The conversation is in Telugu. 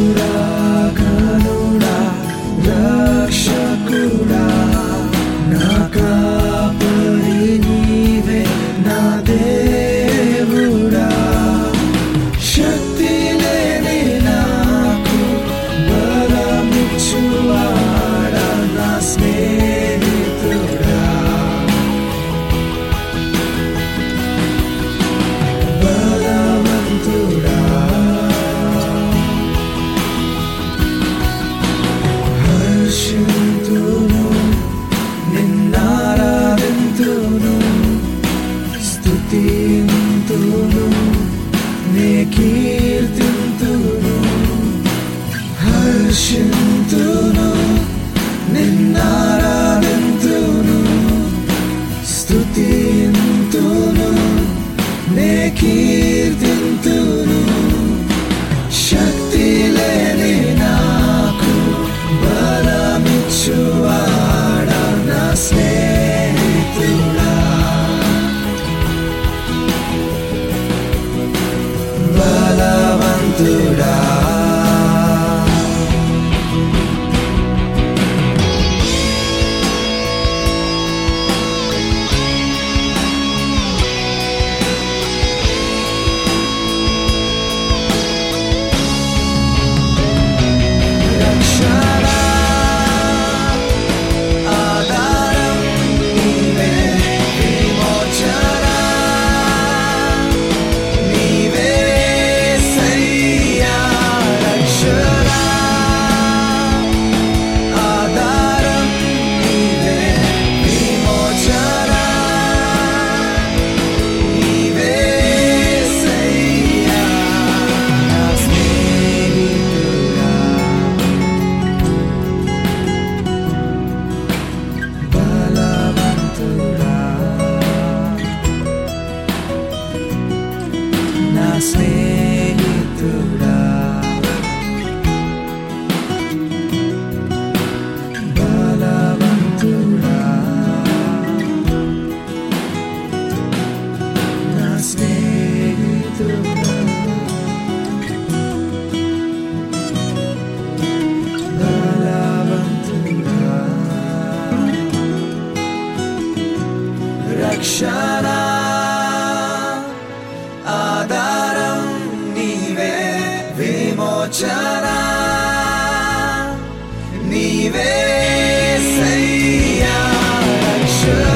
గనుడా రక్షకుడా నా కాపరి నీవే నా దేవుడా శక్తి లేని నాకు బలమిచ్చువాడా నా స్నేహితుడా బలవంతుడా హర్షింతును నిన్నారాధింతును స్తుతింతును నే కీర్తింతును హర్షింతును నిన్నారాధింతును స్తుతింతును నే కీర్తింతును శక్తి లేని నాకు బలమిచ్చువాడా నా స్నేహితుడా బలవంతుడా రక్షణ ఆధారం నీవే విమోచన నీవే సయ్యా రక్షణ ఆధారం నీవే విమోచన నీవే సయ్యా నా స్నేహితుడా బలవంతుడా నా స్నేహితుడా బలవంతుడా నా స్నేహితుడా బలవంతుడా రక్షణ ఆధారం నీవే విమోచన నీవే సయ్యా రక్షణ